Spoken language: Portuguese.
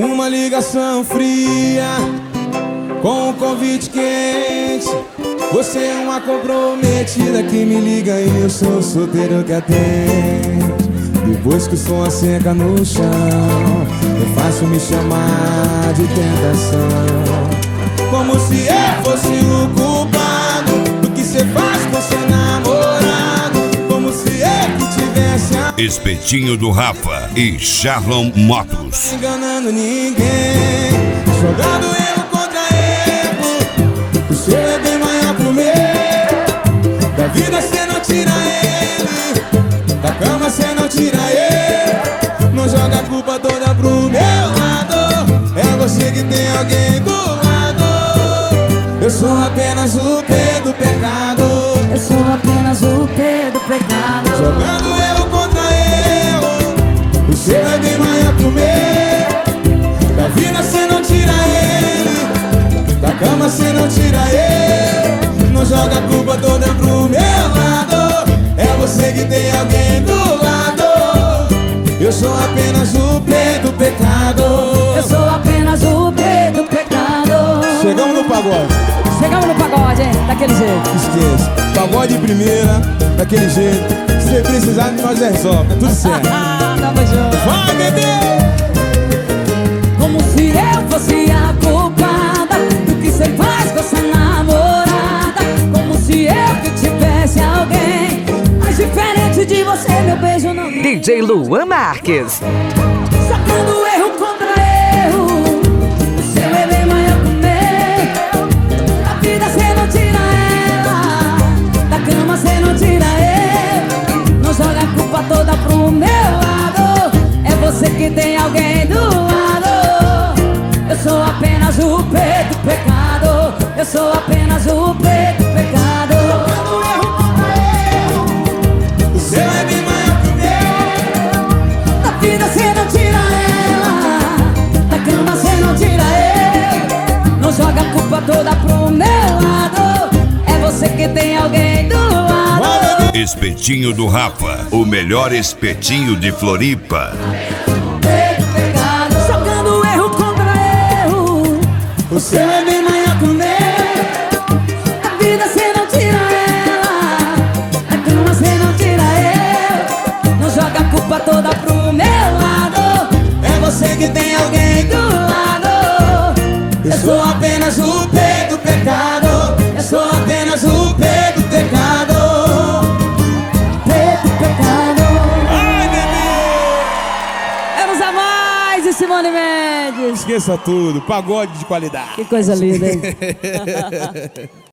Uma ligação fria com um convite quente. Você é uma comprometida que me liga e eu sou solteiro que atende. Depois que o som asseca no chão, é fácil me chamar de tentação. Como se eu fosse o culpado do que cê faz com seu namorado. Como se eu que tivesse Espetinho do Rafa e Charlon Motos. enganando ninguém, jogando erro contra erro. O seu é bem maior pro meu. Da vida cê não tira ele, da cama cê não tira ele. Não joga a culpa toda pro meu lado. É você que tem alguém do lado. Eu sou apenas o P do pecado. Eu sou apenas o P do pecado. Jogando erro contra erro. O seu é bem maior pro meu. Da vida cê não tira ele, da cama cê não tira ele. Não joga a culpa toda pro meu lado. É você que tem alguém do lado. Eu sou apenas o P do pecado. Eu sou apenas o P do pecado. Chegamos no pagode. Chegamos no pagode, hein? Daquele jeito. Esqueça, pagode de primeira, daquele jeito. Se você precisar, nós resolve, é tudo certo. Tamo junto. Vai, bebê! Como se eu fosse a culpada do que cê faz com essa namorada. Como se eu que tivesse alguém. Mas diferente de você, meu beijo não tem. DJ Luan Marques. Sacando erro contra erro. O seu é bem maior que o meu. Da vida cê não tira ela, da cama cê não tira ele. Não joga a culpa toda pro meu lado. É você que tem alguém do lado. Eu sou apenas o P do pecado. Eu sou apenas o P do pecado. Sacando erro contra erro. O seu é bem maior que o meu. Da vida cê não tira ela, da cama cê não tira ele. Não joga a culpa toda pro meu lado. É você que tem alguém do lado. Espetinho do Rafa, o melhor espetinho de Floripa. Pecado, jogando erro contra erro. O seu é bem maior que o meu. Da vida cê não tira ela, da cama cê não tira ele. Não joga a culpa toda pro meu lado. É você que tem alguém do lado. Eu sou apenas o P do pecado. Eu sou apenas o P do pecado. P do pecado. Ai, bebê! Vamos a mais de Simone Mendes. Esqueça tudo, pagode de qualidade. Que coisa linda, hein?